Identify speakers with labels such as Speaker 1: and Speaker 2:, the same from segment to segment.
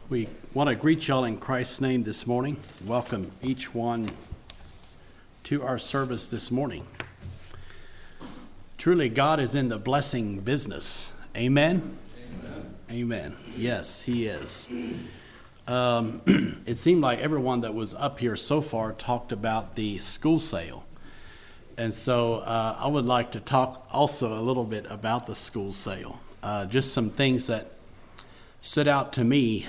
Speaker 1: We want to greet y'all in Christ's name this morning. Welcome each one to our service this morning. Truly, God is in the blessing business. Amen? Amen. Amen. Yes, He is. It seemed like everyone that was up here so far talked about the school sale. And so I would like to talk also a little bit about the school sale. Just some things that stood out to me.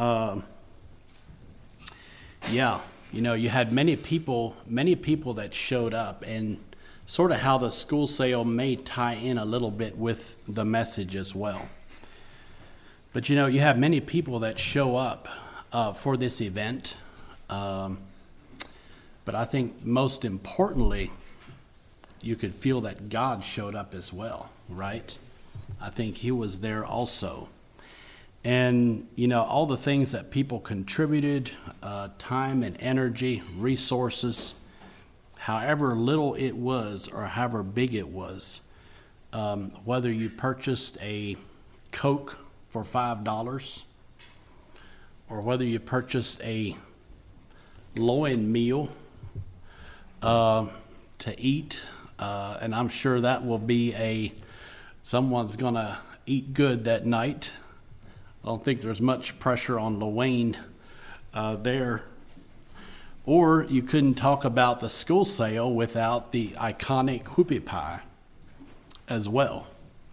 Speaker 1: You had many people that showed up, and sort of how the school sale may tie in a little bit with the message as well. But you have many people that show up for this event. But I think most importantly, you could feel that God showed up as well, right? I think He was there also. And, all the things that people contributed, time and energy, resources, however little it was or however big it was, whether you purchased a Coke for $5 or whether you purchased a loin meal to eat, and I'm sure that will be someone's going to eat good that night. I don't think there's much pressure on Lowain there. Or you couldn't talk about the school sale without the iconic whoopie pie as well.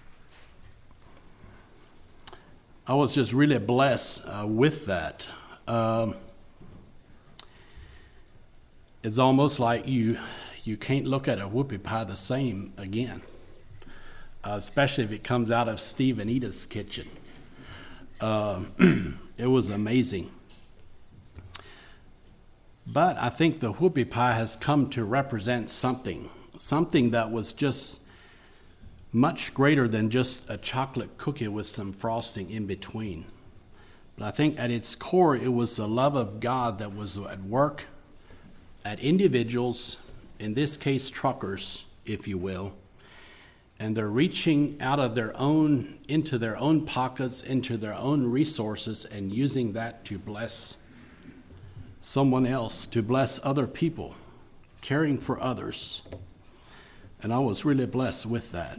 Speaker 1: I was just really blessed with that. It's almost like you can't look at a whoopie pie the same again, especially if it comes out of Steve and Edith's kitchen. It was amazing. But I think the whoopie pie has come to represent something that was just much greater than just a chocolate cookie with some frosting in between. But I think at its core, it was the love of God that was at work at individuals, in this case truckers, if you will, and they're reaching out of into their own pockets, into their own resources, and using that to bless someone else, to bless other people, caring for others. And I was really blessed with that.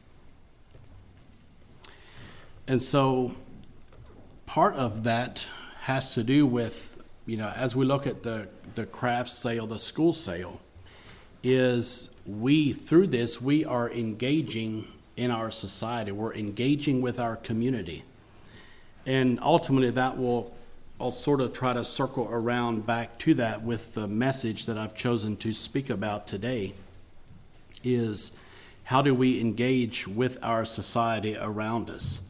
Speaker 1: And so part of that has to do with, as we look at the craft sale, the school sale, is through this, we are engaging in our society. We're engaging with our community. And ultimately I'll sort of try to circle around back to that with the message that I've chosen to speak about today, is how do we engage with our society around us?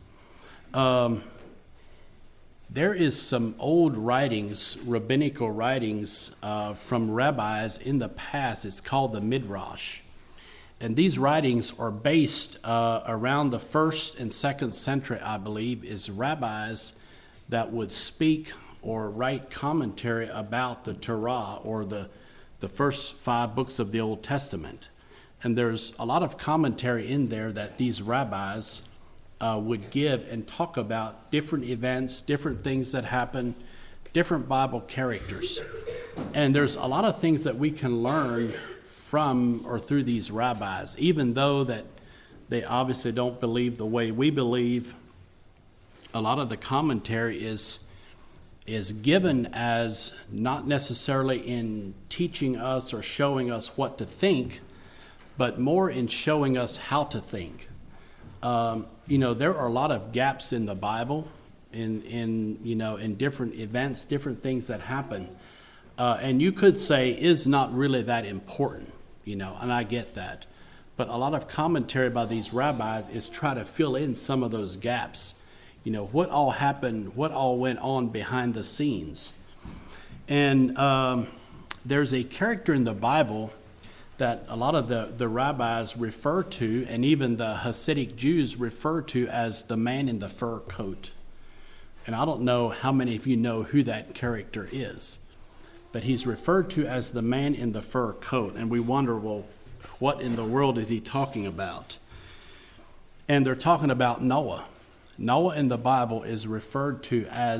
Speaker 1: There is some old writings, rabbinical writings from rabbis in the past. It's called the Midrash. And these writings are based around the 1st and 2nd century, I believe, is rabbis that would speak or write commentary about the Torah, or the first 5 books of the Old Testament. And there's a lot of commentary in there that these rabbis would give and talk about different events, different things that happen, different Bible characters. And there's a lot of things that we can learn from or through these rabbis, even though that they obviously don't believe the way we believe. A lot of the commentary is given as not necessarily in teaching us or showing us what to think, but more in showing us how to think. There are a lot of gaps in the Bible, in different events, different things that happen, and you could say is not really that important, and I get that. But a lot of commentary by these rabbis is try to fill in some of those gaps. What all happened, what all went on behind the scenes. And there's a character in the Bible that a lot of the rabbis refer to, and even the Hasidic Jews refer to as the man in the fur coat. And I don't know how many of you know who that character is, but he's referred to as the man in the fur coat. And we wonder, well, what in the world is he talking about? And they're talking about Noah. Noah in the Bible is referred to as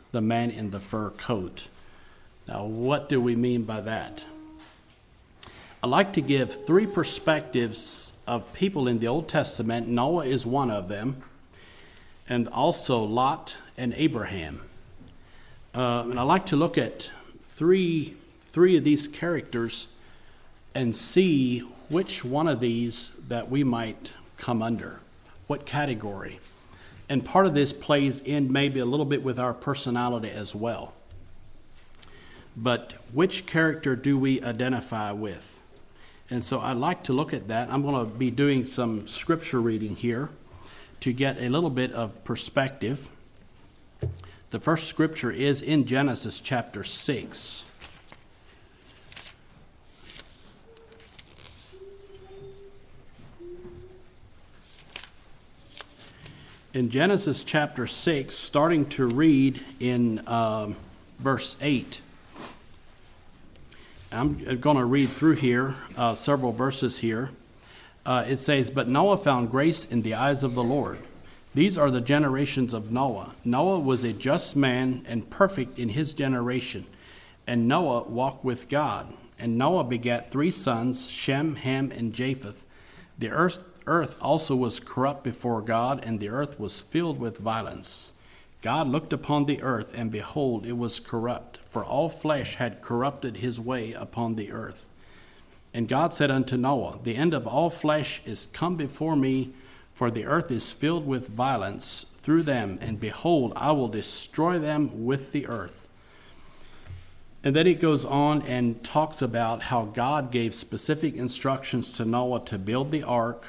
Speaker 1: the man in the fur coat. Now, what do we mean by that? I'd like to give three perspectives of people in the Old Testament. Noah is one of them, and also Lot and Abraham. And I'd like to look at three of these characters and see which one of these that we might come under, what category. And part of this plays in maybe a little bit with our personality as well. But which character do we identify with? And so I'd like to look at that. I'm going to be doing some scripture reading here to get a little bit of perspective. The first scripture is in Genesis chapter 6. In Genesis chapter 6, starting to read in verse 8. I'm going to read through here, several verses here. It says, "But Noah found grace in the eyes of the Lord. These are the generations of Noah. Noah was a just man and perfect in his generation. And Noah walked with God. And Noah begat 3 sons, Shem, Ham, and Japheth. The earth also was corrupt before God, and the earth was filled with violence. God looked upon the earth, and behold, it was corrupt, for all flesh had corrupted his way upon the earth. And God said unto Noah, The end of all flesh is come before me, for the earth is filled with violence through them, and behold, I will destroy them with the earth." And then it goes on and talks about how God gave specific instructions to Noah to build the ark.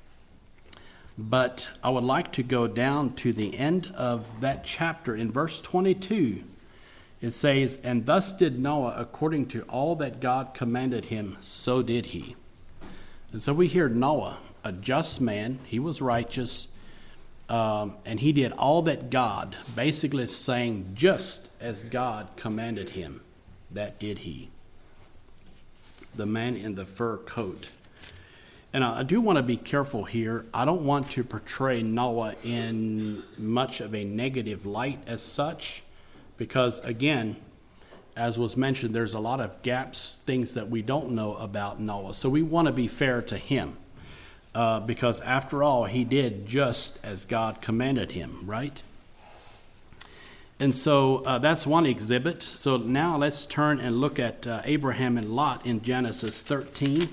Speaker 1: But I would like to go down to the end of that chapter in verse 22. It says, "And thus did Noah according to all that God commanded him, so did he." And so we hear Noah, a just man, he was righteous, and he did all that God, basically saying just as God commanded him, that did he. The man in the fur coat. And I do want to be careful here. I don't want to portray Noah in much of a negative light as such, because again, as was mentioned, there's a lot of gaps, things that we don't know about Noah. So we want to be fair to him, because after all, he did just as God commanded him, right? And so that's one exhibit. So now let's turn and look at Abraham and Lot in Genesis 13.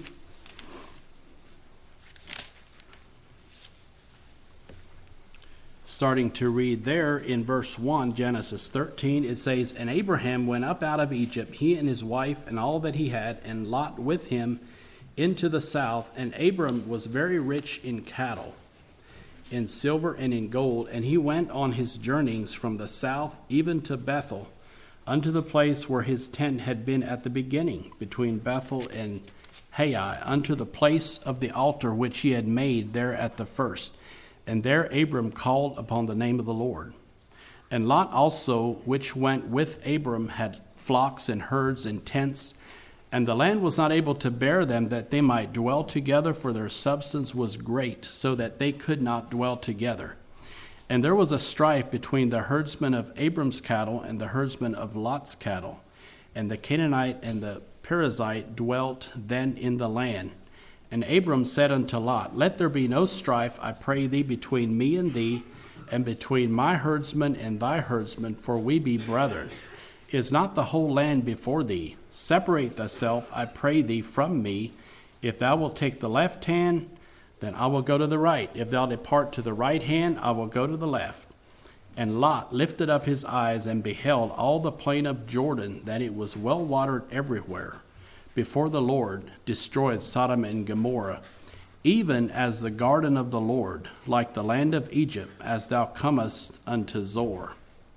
Speaker 1: Starting to read there in verse 1, Genesis 13, it says, "And Abraham went up out of Egypt, he and his wife and all that he had, and Lot with him into the south. And Abram was very rich in cattle, in silver and in gold. And he went on his journeyings from the south even to Bethel, unto the place where his tent had been at the beginning, between Bethel and Hai, unto the place of the altar which he had made there at the first. And there Abram called upon the name of the Lord. And Lot also, which went with Abram, had flocks and herds and tents, and the land was not able to bear them, that they might dwell together, for their substance was great, so that they could not dwell together. And there was a strife between the herdsmen of Abram's cattle and the herdsmen of Lot's cattle. And the Canaanite and the Perizzite dwelt then in the land. And Abram said unto Lot, Let there be no strife, I pray thee, between me and thee, and between my herdsmen and thy herdsmen, for we be brethren. Is not the whole land before thee? Separate thyself, I pray thee, from me. If thou wilt take the left hand, then I will go to the right. If thou depart to the right hand, I will go to the left. And Lot lifted up his eyes and beheld all the plain of Jordan, that it was well watered everywhere, before the Lord destroyed Sodom and Gomorrah, even as the garden of the Lord, like the land of Egypt, as thou comest unto Zoar.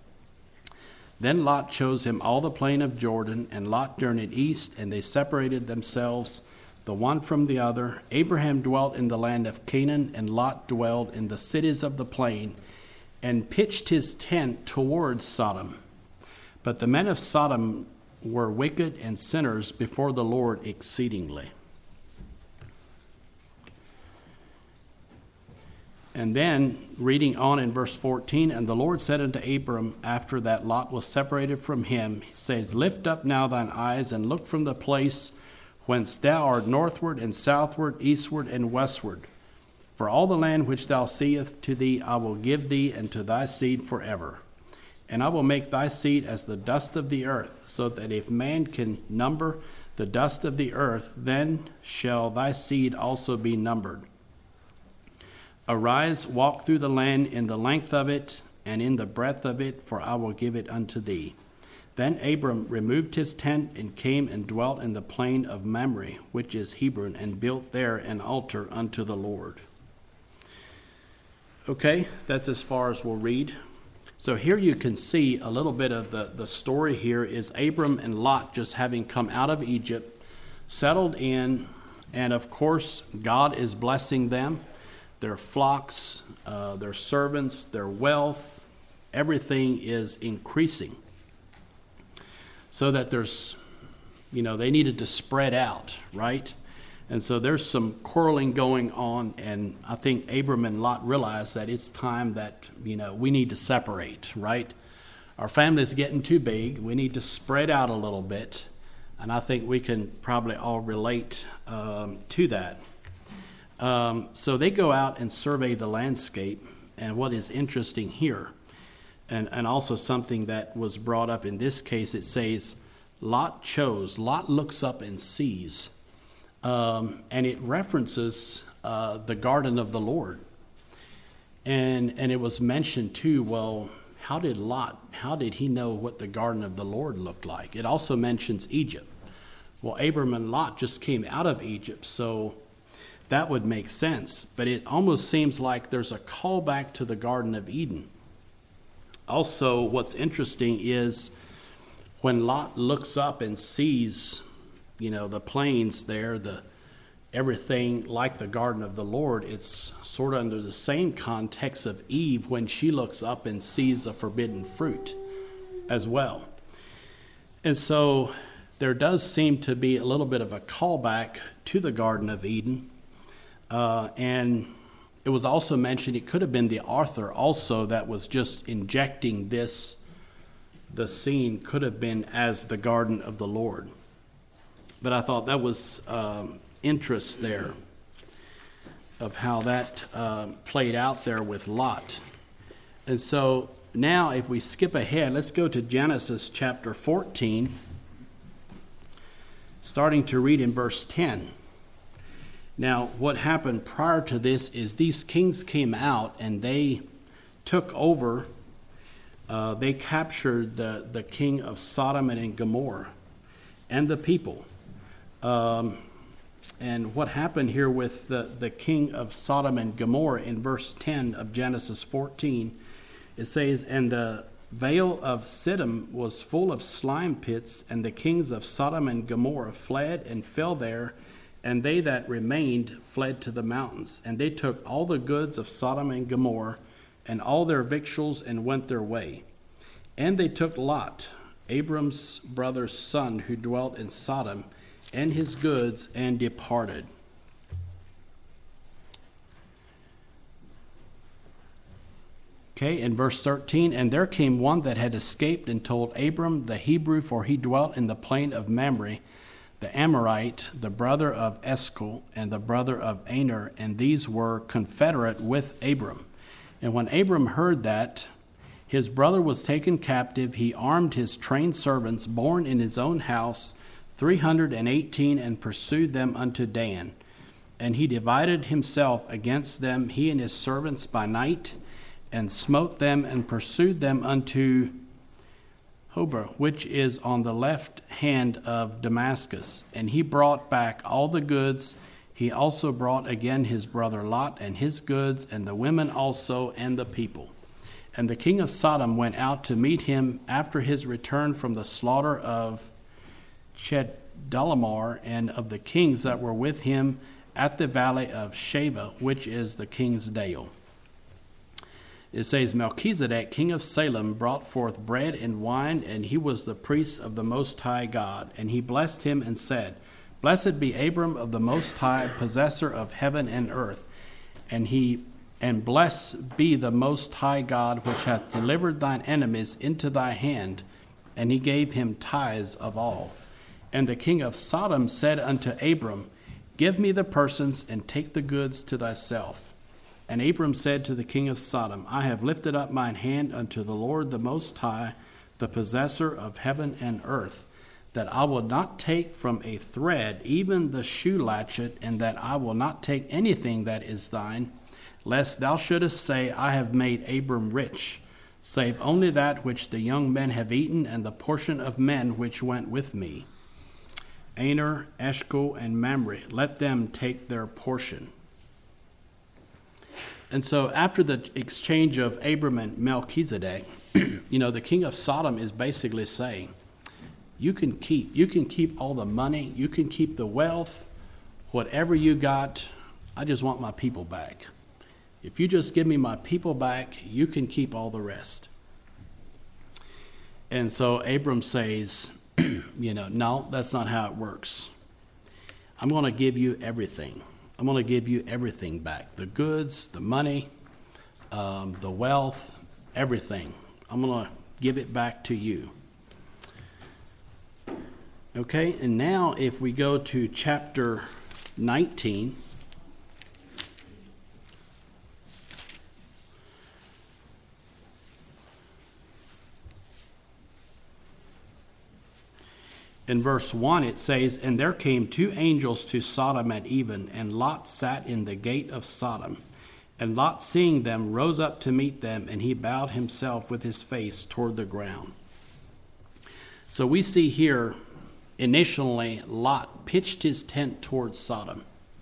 Speaker 1: Then Lot chose him all the plain of Jordan, and Lot journeyed east, and they separated themselves the one from the other. Abraham dwelt in the land of Canaan, and Lot dwelled in the cities of the plain, and pitched his tent towards Sodom. But the men of Sodom were wicked and sinners before the Lord exceedingly. And then, reading on in verse 14, and the Lord said unto Abram, after that Lot was separated from him, he says, Lift up now thine eyes, and look from the place whence thou art northward and southward, eastward and westward. For all the land which thou seest, to thee I will give thee, and to thy seed forever. And I will make thy seed as the dust of the earth, so that if man can number the dust of the earth, then shall thy seed also be numbered. Arise, walk through the land in the length of it, and in the breadth of it, for I will give it unto thee. Then Abram removed his tent, and came and dwelt in the plain of Mamre, which is Hebron, and built there an altar unto the Lord. Okay, that's as far as we'll read. So here you can see a little bit of the story here is Abram and Lot just having come out of Egypt, settled in, and of course God is blessing them, their flocks, their servants, their wealth, everything is increasing. So that there's, they needed to spread out, right? And so there's some quarreling going on, and I think Abram and Lot realized that it's time that, we need to separate, right? Our family's getting too big. We need to spread out a little bit, and I think we can probably all relate to that. So they go out and survey the landscape, and what is interesting here, and also something that was brought up in this case, it says, Lot looks up and sees. And it references the garden of the Lord. And it was mentioned too, well, how did he know what the garden of the Lord looked like? It also mentions Egypt. Well, Abram and Lot just came out of Egypt, so that would make sense. But it almost seems like there's a callback to the Garden of Eden. Also, what's interesting is when Lot looks up and sees the plains there, everything like the garden of the Lord, it's sort of under the same context of Eve when she looks up and sees the forbidden fruit as well. And so there does seem to be a little bit of a callback to the Garden of Eden. And it was also mentioned it could have been the author also that was just injecting this. The scene could have been as the garden of the Lord. But I thought that was interest there of how that played out there with Lot. And so now if we skip ahead, let's go to Genesis chapter 14, starting to read in verse 10. Now what happened prior to this is these kings came out and they took over, they captured the king of Sodom and Gomorrah and the people. And what happened here with the king of Sodom and Gomorrah in verse 10 of Genesis 14, it says, And the vale of Siddim was full of slime pits, and the kings of Sodom and Gomorrah fled and fell there, and they that remained fled to the mountains. And they took all the goods of Sodom and Gomorrah, and all their victuals, and went their way. And they took Lot, Abram's brother's son, who dwelt in Sodom, and his goods, and departed. Okay, in verse 13, And there came one that had escaped and told Abram the Hebrew, for he dwelt in the plain of Mamre, the Amorite, the brother of Eshcol, and the brother of Aner, and these were confederate with Abram. And when Abram heard that his brother was taken captive, he armed his trained servants born in his own house, 318, and pursued them unto Dan. And he divided himself against them, he and his servants by night, and smote them and pursued them unto Hobah, which is on the left hand of Damascus. And he brought back all the goods. He also brought again his brother Lot and his goods, and the women also, and the people. And the king of Sodom went out to meet him after his return from the slaughter of Chedorlaomer, and of the kings that were with him at the valley of Shaveh, which is the king's dale. It says, Melchizedek, king of Salem, brought forth bread and wine, and he was the priest of the Most High God. And he blessed him and said, Blessed be Abram of the Most High, possessor of heaven and earth. And he And blessed be the Most High God, which hath delivered thine enemies into thy hand. And he gave him tithes of all. And the king of Sodom said unto Abram, Give me the persons, and take the goods to thyself. And Abram said to the king of Sodom, I have lifted up mine hand unto the Lord the Most High, the possessor of heaven and earth, that I will not take from a thread even the shoe latchet, and that I will not take anything that is thine, lest thou shouldest say, I have made Abram rich, save only that which the young men have eaten, and the portion of men which went with me. Aner, Eshcol, and Mamre, let them take their portion. And so after the exchange of Abram and Melchizedek, the king of Sodom is basically saying, you can keep all the money, you can keep the wealth, whatever you got, I just want my people back. If you just give me my people back, you can keep all the rest. And so Abram says, no, that's not how it works. I'm going to give you everything. I'm going to give you everything back. The goods, the money, the wealth, everything. I'm going to give it back to you. Okay, and now if we go to chapter 19, in verse 1 it says, And there came 2 angels to Sodom at even, and Lot sat in the gate of Sodom. And Lot, seeing them, rose up to meet them, and he bowed himself with his face toward the ground. So we see here, initially, Lot pitched his tent towards Sodom.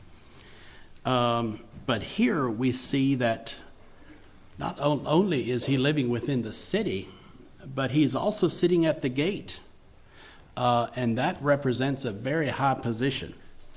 Speaker 1: But here we see that not only is he living within the city, but he's also sitting at the gate. And that represents a very high position.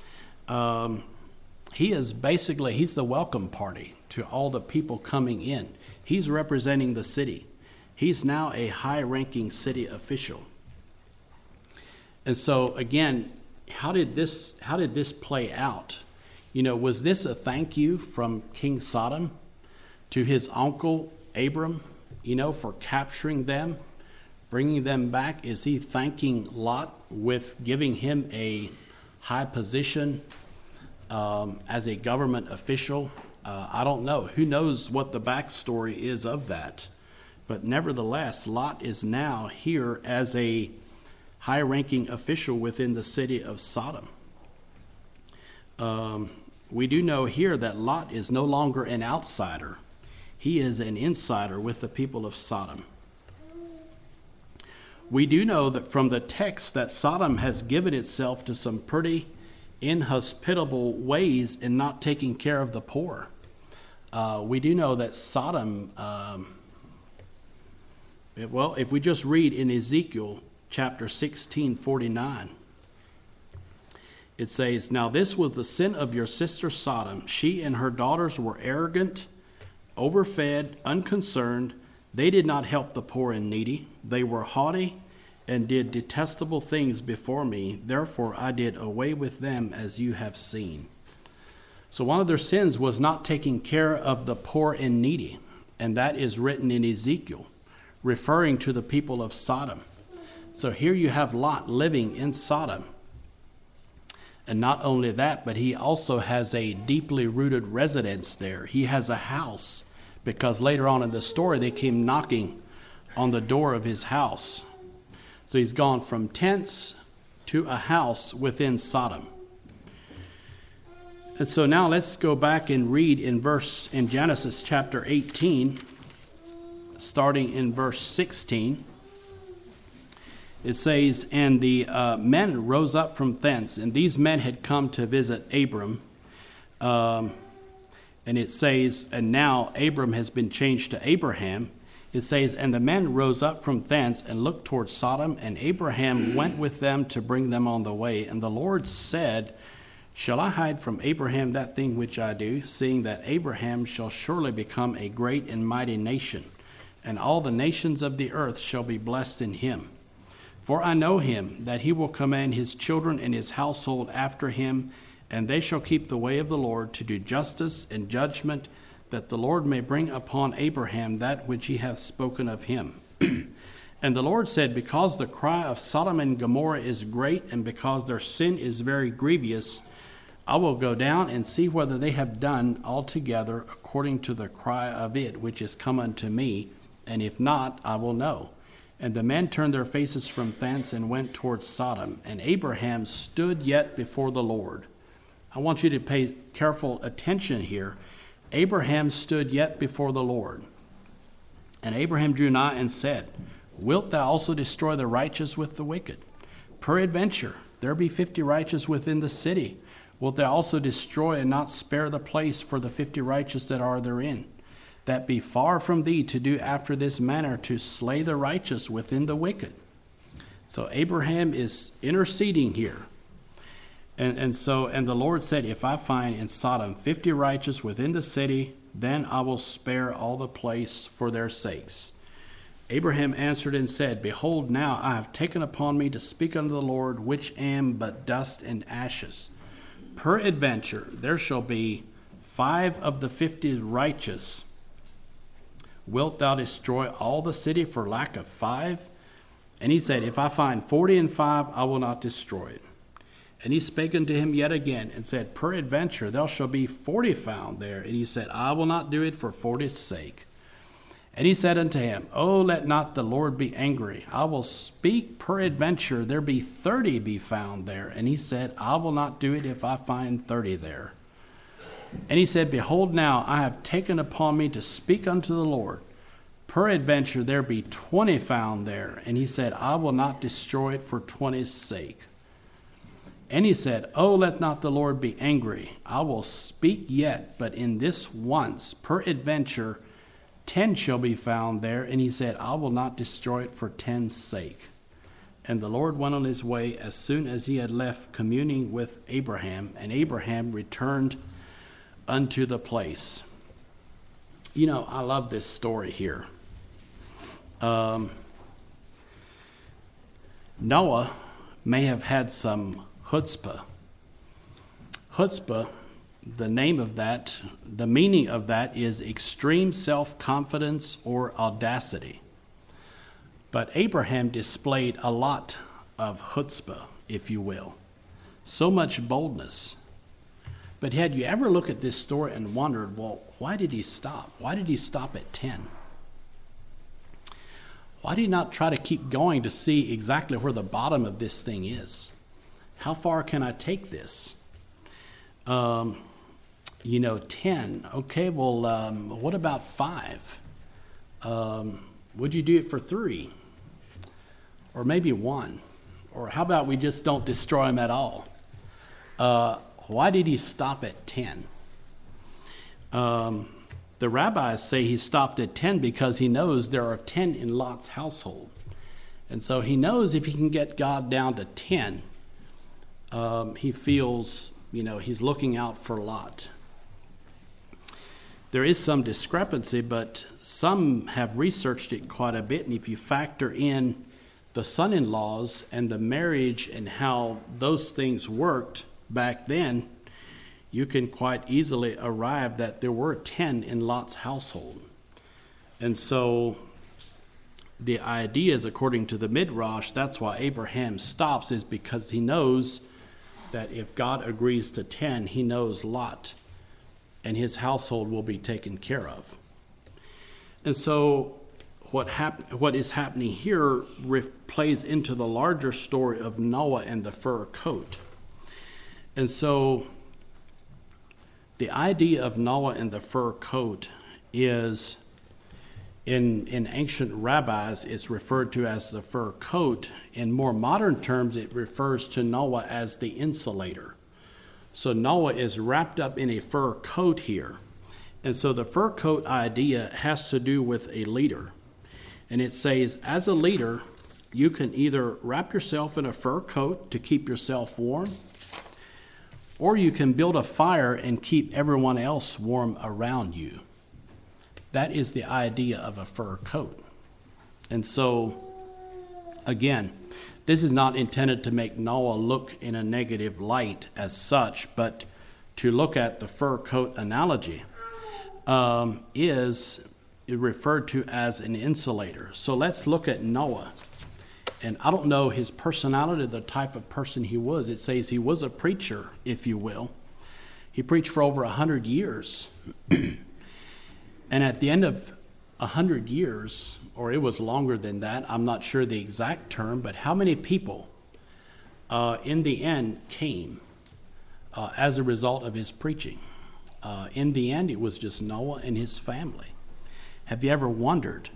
Speaker 1: He's the welcome party to all the people coming in. He's representing the city. He's now a high-ranking city official. And so again, how did this play out? Was this a thank you from King Sodom to his uncle Abram, for capturing them, bringing them back? Is he thanking Lot with giving him a high position as a government official? I don't know. Who knows what the backstory is of that? But nevertheless, Lot is now here as a high-ranking official within the city of Sodom. We do know here that Lot is no longer an outsider. He is an insider with the people of Sodom. We do know that from the text that Sodom has given itself to some pretty inhospitable ways in not taking care of the poor. We do know that Sodom, if we just read in Ezekiel chapter 16:49, it says, Now this was the sin of your sister Sodom. She and her daughters were arrogant, overfed, unconcerned. They did not help the poor and needy. They were haughty and did detestable things before me. Therefore I did away with them, as you have seen. So one of their sins was not taking care of the poor and needy. And that is written in Ezekiel, referring to the people of Sodom. So here you have Lot living in Sodom. And not only that, but he also has a deeply rooted residence there. He has a house, because later on in the story, they came knocking on the door of his house. So he's gone from tents to a house within Sodom. And so now let's go back and read in Genesis chapter 18, starting in verse 16. It says, And the men rose up from thence, and these men had come to visit Abram. And it says, and now Abram has been changed to Abraham. It says, And the men rose up from thence and looked toward Sodom, and Abraham went with them to bring them on the way. And the Lord said, Shall I hide from Abraham that thing which I do, seeing that Abraham shall surely become a great and mighty nation, and all the nations of the earth shall be blessed in him? For I know him, that he will command his children and his household after him, and they shall keep the way of the Lord to do justice and judgment, that the Lord may bring upon Abraham that which he hath spoken of him. And the Lord said, because the cry of Sodom and Gomorrah is great, and because their sin is very grievous, I will go down and see whether they have done altogether according to the cry of it which is come unto me, and if not, I will know. And the men turned their faces from thence and went towards Sodom, and Abraham stood yet before the Lord. I want you to pay careful attention here. Abraham stood yet before the Lord. And Abraham drew nigh and said, wilt thou also destroy the righteous with the wicked? Peradventure, there be 50 righteous within the city. Wilt thou also destroy and not spare the place for the 50 righteous that are therein? That be far from thee to do after this manner, to slay the righteous within the wicked. So Abraham is interceding here. And the Lord said, if I find in Sodom 50 righteous within the city, then I will spare all the place for their sakes. Abraham answered and said, behold, now I have taken upon me to speak unto the Lord, which am but dust and ashes. Peradventure, there shall be 5 of the 50 righteous. Wilt thou destroy all the city for lack of 5? And he said, if I find 40 and 5, I will not destroy it. And he spake unto him yet again, and said, peradventure, there shall be 40 found there. And he said, I will not do it for 40's sake. And he said unto him, oh, let not the Lord be angry. I will speak, peradventure, there be 30 be found there. And he said, I will not do it if I find 30 there. And he said, behold, now I have taken upon me to speak unto the Lord. Peradventure, there be 20 found there. And he said, I will not destroy it for 20's sake. And he said, oh, let not the Lord be angry. I will speak yet, but in this once, peradventure, 10 shall be found there. And he said, I will not destroy it for 10's sake. And the Lord went on his way as soon as he had left communing with Abraham, and Abraham returned unto the place. You know, I love this story here. Noah may have had some chutzpah. Chutzpah, the meaning of that is extreme self-confidence or audacity. But Abraham displayed a lot of chutzpah, if you will. So much boldness. But had you ever looked at this story and wondered, well, why did he stop? Why did he stop at 10? Why did he not try to keep going to see exactly where the bottom of this thing is? How far can I take this? 10. Okay, well, what about 5? Would you do it for 3? Or maybe 1? Or how about we just don't destroy him at all? Why did he stop at 10? The rabbis say he stopped at 10 because he knows there are 10 in Lot's household. And so he knows if he can get God down to 10, he feels, he's looking out for Lot. There is some discrepancy, but some have researched it quite a bit. And if you factor in the son-in-laws and the marriage and how those things worked back then, you can quite easily arrive that there were 10 in Lot's household. And so the idea is, according to the Midrash, that's why Abraham stops, is because he knows that if God agrees to 10, he knows Lot and his household will be taken care of. And so what is happening here plays into the larger story of Noah and the fur coat. And so the idea of Noah and the fur coat is, in ancient rabbis, it's referred to as the fur coat. In more modern terms, it refers to Noah as the insulator. So Noah is wrapped up in a fur coat here. And so the fur coat idea has to do with a leader. And it says, as a leader, you can either wrap yourself in a fur coat to keep yourself warm, or you can build a fire and keep everyone else warm around you. That is the idea of a fur coat. And so, again, this is not intended to make Noah look in a negative light as such, but to look at the fur coat analogy. is referred to as an insulator. So let's look at Noah. And I don't know his personality, the type of person he was. It says he was a preacher, if you will. He preached for over 100 years. And at the end of 100 years, or it was longer than that, I'm not sure the exact term, but how many people in the end came as a result of his preaching? In the end, it was just Noah and his family. Have you ever wondered,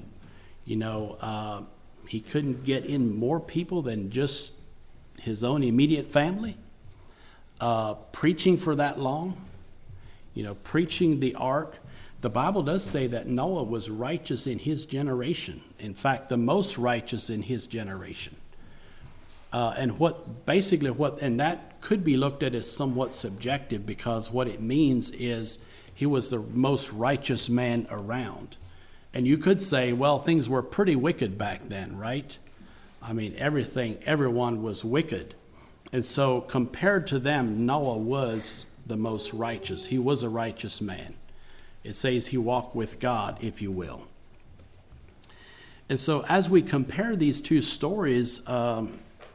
Speaker 1: he couldn't get in more people than just his own immediate family? Preaching for that long, preaching the ark. The Bible does say that Noah was righteous in his generation. In fact, the most righteous in his generation. And that could be looked at as somewhat subjective, because what it means is he was the most righteous man around. And you could say, well, things were pretty wicked back then, right? I mean, everyone was wicked. And so compared to them, Noah was the most righteous. He was a righteous man. It says he walked with God, if you will. And so as we compare these two stories, the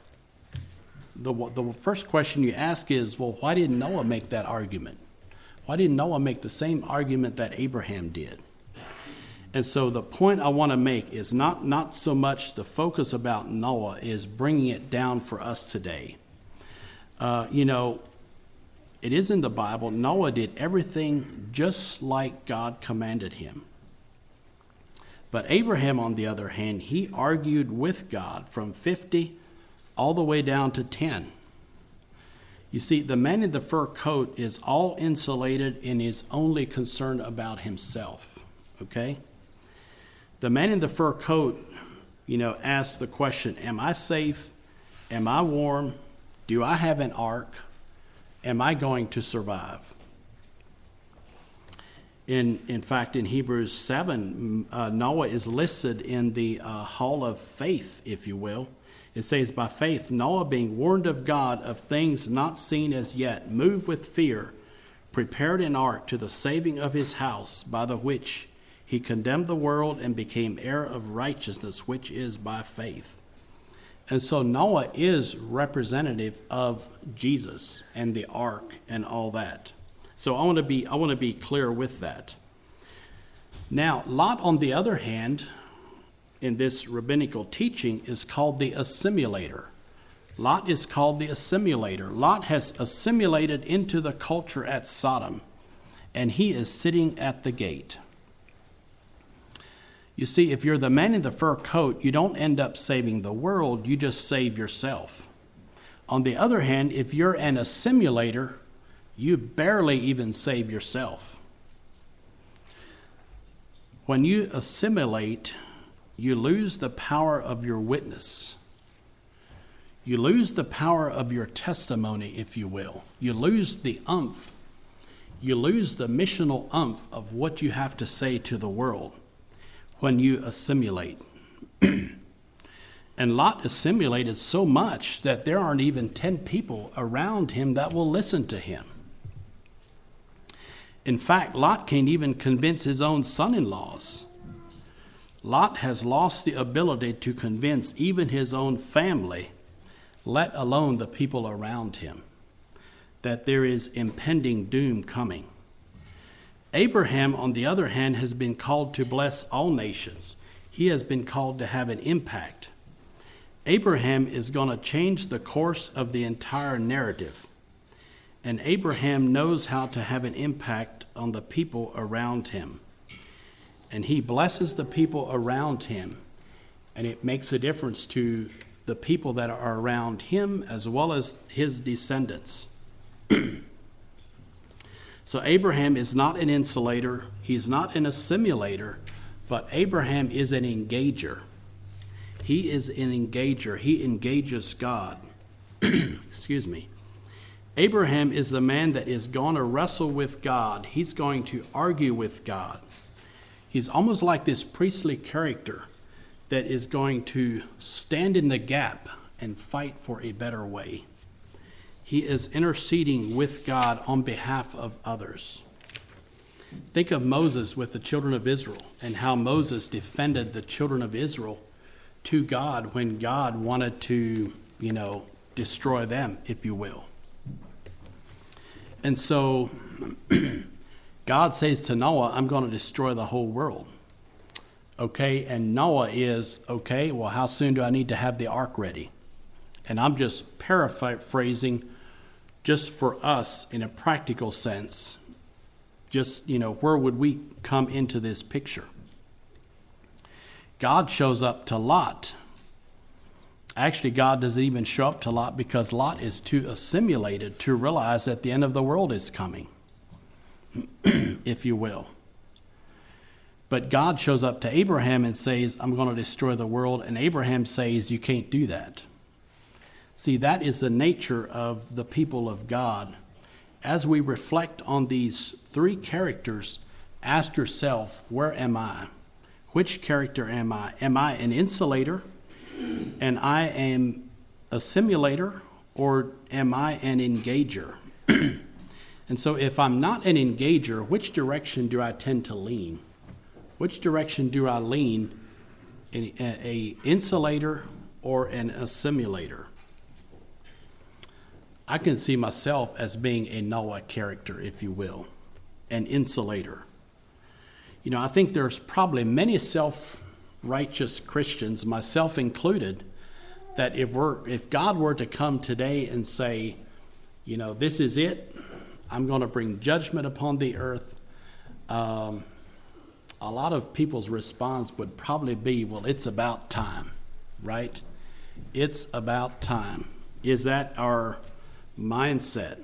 Speaker 1: first question you ask is, well, why didn't Noah make that argument? Why didn't Noah make the same argument that Abraham did? And so the point I want to make is not so much the focus about Noah, is bringing it down for us today. It is in the Bible, Noah did everything just like God commanded him. But Abraham, on the other hand, he argued with God from 50 all the way down to 10. You see, the man in the fur coat is all insulated and is only concerned about himself, okay? The man in the fur coat, asks the question, am I safe? Am I warm? Do I have an ark? Am I going to survive? In fact, in Hebrews 7, Noah is listed in the hall of faith, if you will. It says, by faith, Noah, being warned of God of things not seen as yet, moved with fear, prepared an ark to the saving of his house, by the which he condemned the world and became heir of righteousness, which is by faith. And so Noah is representative of Jesus and the ark and all that. So I want to be clear with that. Now, Lot, on the other hand, in this rabbinical teaching, is called the assimilator. Lot is called the assimilator. Lot has assimilated into the culture at Sodom, and he is sitting at the gate. You see, if you're the man in the fur coat, you don't end up saving the world, you just save yourself. On the other hand, if you're an assimilator, you barely even save yourself. When you assimilate, you lose the power of your witness. You lose the power of your testimony, if you will. You lose the umph. You lose the missional umph of what you have to say to the world when you assimilate. And Lot assimilated so much that there aren't even 10 people around him that will listen to him. In fact, Lot can't even convince his own son-in-laws. Lot has lost the ability to convince even his own family, let alone the people around him, that there is impending doom coming. Abraham, on the other hand, has been called to bless all nations. He has been called to have an impact. Abraham is going to change the course of the entire narrative. And Abraham knows how to have an impact on the people around him. And he blesses the people around him. And it makes a difference to the people that are around him as well as his descendants. So Abraham is not an insulator, he's not an assimilator, but Abraham is an engager. He is an engager. He engages God. Excuse me. Abraham is the man that is going to wrestle with God. He's going to argue with God. He's almost like this priestly character that is going to stand in the gap and fight for a better way. He is interceding with God on behalf of others. Think of Moses with the children of Israel and how Moses defended the children of Israel to God when God wanted to, destroy them, if you will. And so God says to Noah, I'm going to destroy the whole world. Okay, and Noah is, okay, well, how soon do I need to have the ark ready? And I'm just paraphrasing just for us in a practical sense. Just, where would we come into this picture? God shows up to Lot. Actually, God doesn't even show up to Lot because Lot is too assimilated to realize that the end of the world is coming, if you will. But God shows up to Abraham and says, I'm going to destroy the world. And Abraham says, you can't do that. See, that is the nature of the people of God. As we reflect on these three characters, ask yourself, where am I? Which character am I? Am I an insulator and I am a simulator, or am I an engager? And so if I'm not an engager, which direction do I tend to lean? Which direction do I lean, an insulator or an assimilator? I can see myself as being a Noah character, if you will, an insulator. I think there's probably many self-righteous Christians, myself included, that if God were to come today and say, this is it, I'm going to bring judgment upon the earth, a lot of people's response would probably be, well, it's about time, right? It's about time. Is that our mindset?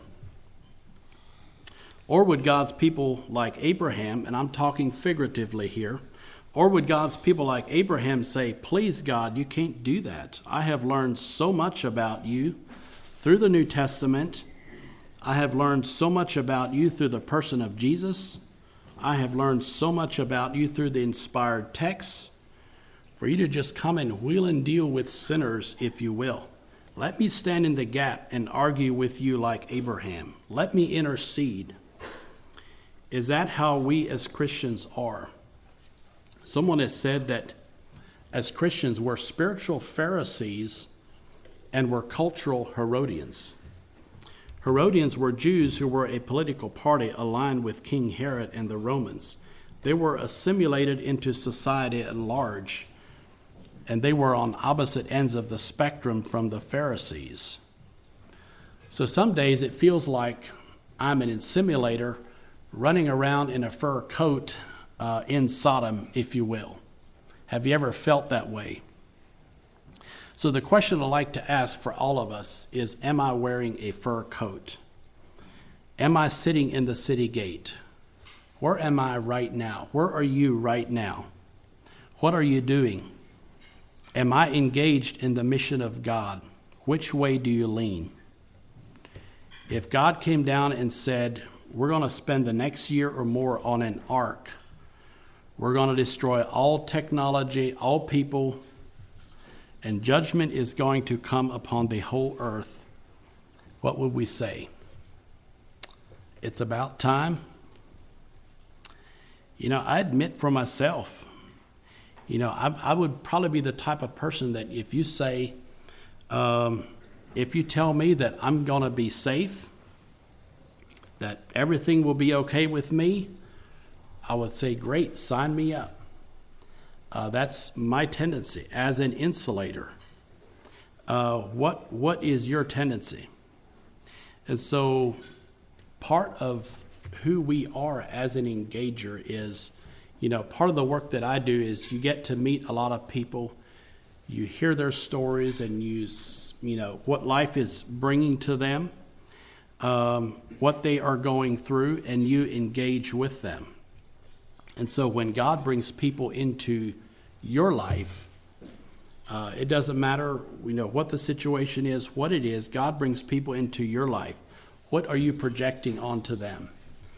Speaker 1: Or would God's people like Abraham, and I'm talking figuratively here, or would God's people like Abraham say, please God, you can't do that. I have learned so much about you through the New Testament. I have learned so much about you through the person of Jesus. I have learned so much about you through the inspired texts. For you to just come and wheel and deal with sinners, if you will. Let me stand in the gap and argue with you like Abraham. Let me intercede. Is that how we as Christians are? Someone has said that as Christians, we're spiritual Pharisees and we're cultural Herodians. Herodians were Jews who were a political party aligned with King Herod and the Romans. They were assimilated into society at large, and they were on opposite ends of the spectrum from the Pharisees. So some days it feels like I'm an assimilator running around in a fur coat in Sodom, if you will. Have you ever felt that way? So the question I'd like to ask for all of us is, am I wearing a fur coat? Am I sitting in the city gate? Where am I right now? Where are you right now? What are you doing? Am I engaged in the mission of God? Which way do you lean? If God came down and said, we're going to spend the next year or more on an ark, we're going to destroy all technology, all people, and judgment is going to come upon the whole earth, what would we say? It's about time. I admit for myself, I would probably be the type of person that if you say, if you tell me that I'm going to be safe, that everything will be okay with me, I would say, great, sign me up. That's my tendency as an insulator. What is your tendency? And so part of who we are as an engager is, part of the work that I do is you get to meet a lot of people. You hear their stories and what life is bringing to them, what they are going through, and you engage with them. And so when God brings people into your life, it doesn't matter, what the situation is, what it is, God brings people into your life. What are you projecting onto them?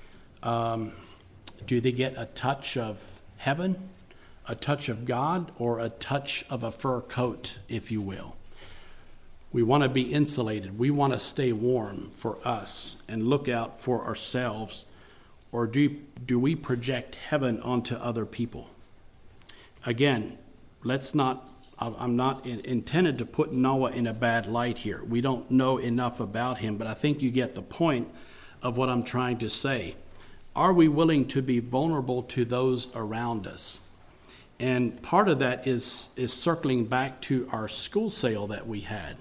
Speaker 1: Do they get a touch of heaven, a touch of God, or a touch of a fur coat, if you will? We want to be insulated. We want to stay warm for us and look out for ourselves or do we project heaven onto other people? Again, I'm not intended to put Noah in a bad light here. We don't know enough about him, but I think you get the point of what I'm trying to say. Are we willing to be vulnerable to those around us? And part of that is circling back to our school sale that we had.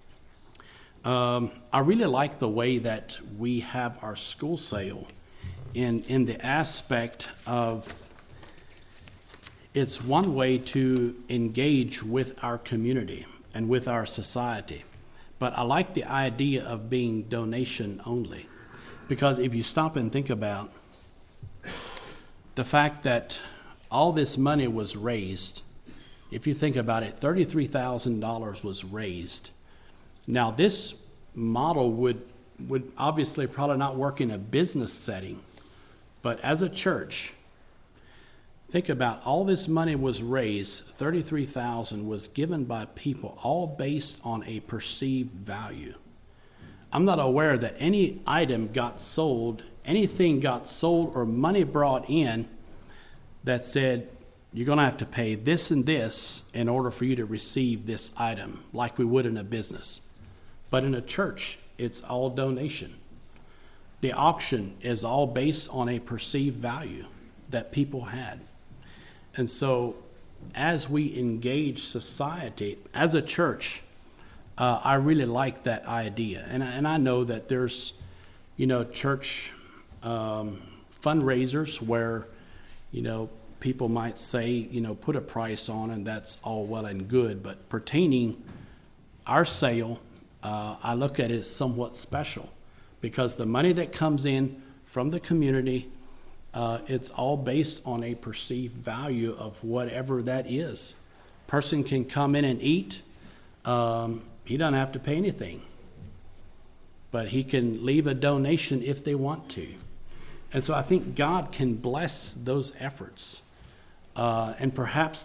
Speaker 1: I really like the way that we have our school sale in the aspect of it's one way to engage with our community and with our society. But I like the idea of being donation only. Because if you stop and think about the fact that all this money was raised, if you think about it, $33,000 was raised. Now this model would obviously probably not work in a business setting, but as a church, think about all this money was raised, $33,000 was given by people, all based on a perceived value. I'm not aware that any item got sold, anything got sold or money brought in that said, you're going to have to pay this and this in order for you to receive this item, like we would in a business. But in a church, it's all donation. The auction is all based on a perceived value that people had. And so as we engage society, as a church, I really like that idea. And I know that there's, church fundraisers where, people might say, put a price on, and that's all well and good. But pertaining our sale, I look at it as somewhat special because the money that comes in from the community, it's all based on a perceived value of whatever that is. Person can come in and eat. He doesn't have to pay anything, but he can leave a donation if they want to. And so I think God can bless those efforts. And perhaps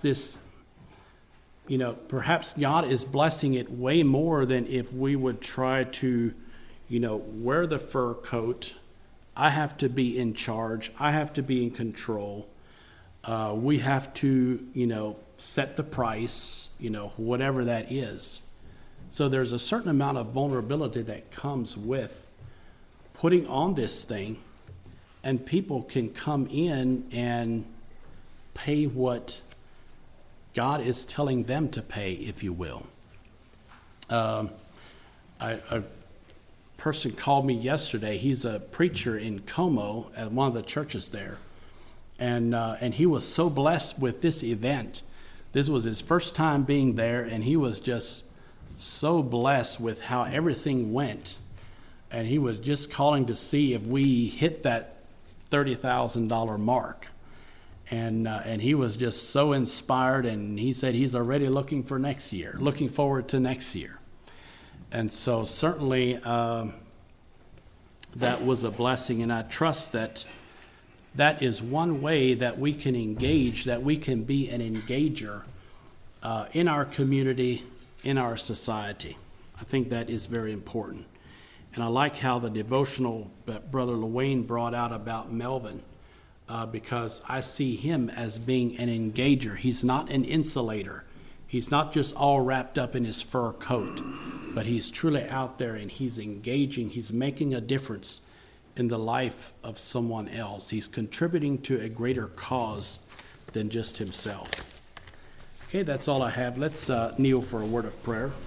Speaker 1: perhaps God is blessing it way more than if we would try to, wear the fur coat. I have to be in charge. I have to be in control. We have to, set the price, whatever that is. So there's a certain amount of vulnerability that comes with putting on this thing, and people can come in and pay what God is telling them to pay, if you will. A person called me yesterday. He's a preacher in Como at one of the churches there. And he was so blessed with this event. This was his first time being there, and he was just so blessed with how everything went. And he was just calling to see if we hit that $30,000 mark. And he was just so inspired, and he said he's already looking forward to next year. And so certainly that was a blessing, and I trust that is one way that we can engage, that we can be an engager in our community, in our society. I think that is very important. And I like how the devotional that Brother LeWayne brought out about Melvin, because I see him as being an engager. He's not an insulator. He's not just all wrapped up in his fur coat, but he's truly out there and he's engaging. He's making a difference in the life of someone else. He's contributing to a greater cause than just himself. Okay, that's all I have. Let's kneel for a word of prayer.